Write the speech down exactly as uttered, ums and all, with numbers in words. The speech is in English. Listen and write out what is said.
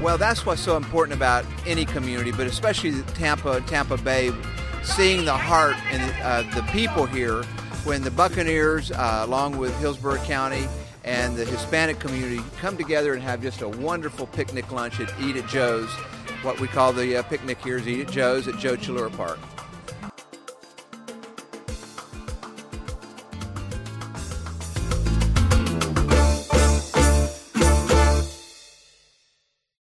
Well, that's what's so important about any community, but especially Tampa, Tampa Bay, seeing the heart and uh, the people here when the Buccaneers, uh, along with Hillsborough County and the Hispanic community, come together and have just a wonderful picnic lunch at Eat at Joe's. What we call the uh, picnic here is Eat at Joe's at Joe Chalura Park.